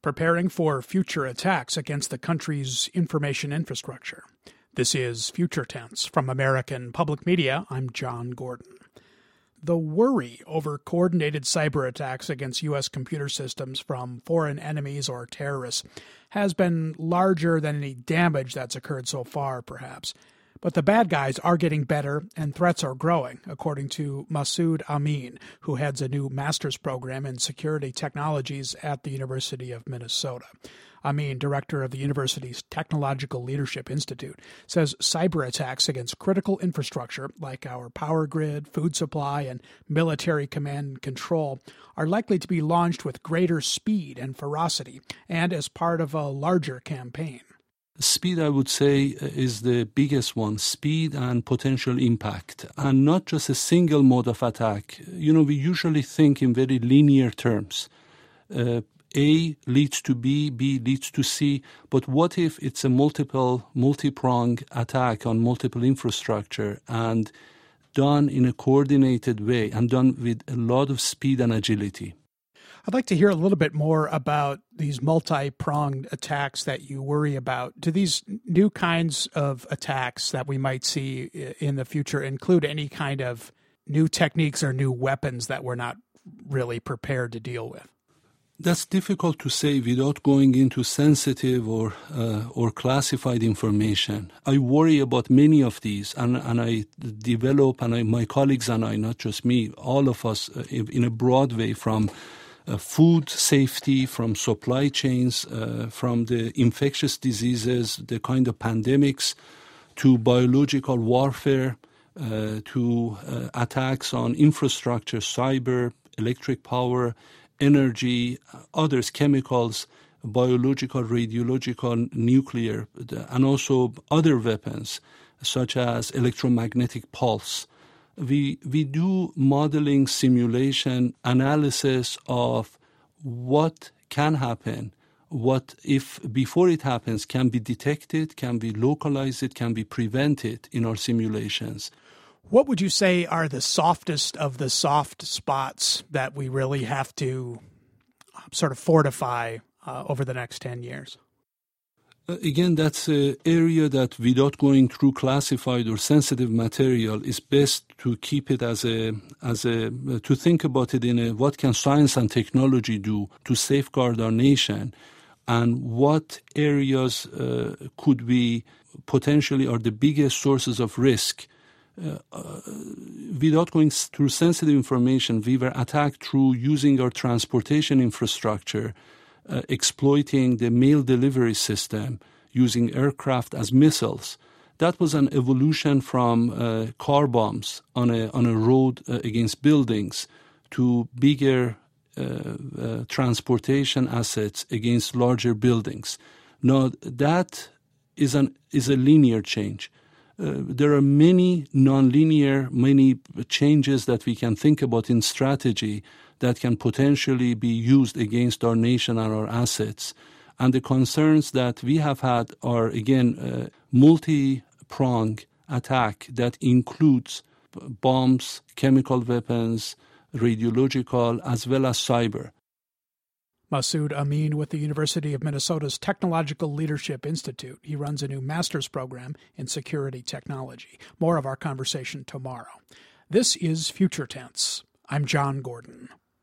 preparing for future attacks against the country's information infrastructure. This is Future Tense. From American Public Media, I'm John Gordon. The worry over coordinated cyber attacks against U.S. computer systems from foreign enemies or terrorists has been larger than any damage that's occurred so far, perhaps. But the bad guys are getting better and threats are growing, according to Masoud Amin, who heads a new master's program in security technologies at the University of Minnesota. Amin, director of the university's Technological Leadership Institute, says cyber attacks against critical infrastructure like our power grid, food supply, and military command and control are likely to be launched with greater speed and ferocity and as part of a larger campaign. Speed, I would say, is the biggest one, speed and potential impact, and not just a single mode of attack. We usually think in very linear terms. A leads to B, B leads to C, but what if it's a multi-pronged attack on multiple infrastructure and done in a coordinated way and done with a lot of speed and agility? I'd like to hear a little bit more about these multi-pronged attacks that you worry about. Do these new kinds of attacks that we might see in the future include any kind of new techniques or new weapons that we're not really prepared to deal with? That's difficult to say without going into sensitive or classified information. I worry about many of these, and I develop, and my colleagues and I, not just me, all of us in a broad way, from food safety, from supply chains, from the infectious diseases, the kind of pandemics, to biological warfare, to attacks on infrastructure, cyber, electric power, energy, others, chemicals, biological, radiological, nuclear, and also other weapons such as electromagnetic pulse. We do modeling, simulation, analysis of what can happen, what if before it happens can be detected, can be localized, can be prevented in our simulations. What would you say are the softest of the soft spots that we really have to sort of fortify over the next 10 years? Again, that's an area that, without going through classified or sensitive material, is best to keep it to think about it in what can science and technology do to safeguard our nation, and what areas could be potentially are the biggest sources of risk. Without going through sensitive information, we were attacked through using our transportation infrastructure, exploiting the mail delivery system, using aircraft as missiles. That was an evolution from car bombs on a road against buildings to bigger transportation assets against larger buildings. Now, that is a linear change. There are many many changes that we can think about in strategy that can potentially be used against our nation and our assets. And the concerns that we have had are, again, multi-pronged attack that includes bombs, chemical weapons, radiological, as well as cyber. Masoud Amin with the University of Minnesota's Technological Leadership Institute. He runs a new master's program in security technology. More of our conversation tomorrow. This is Future Tense. I'm John Gordon.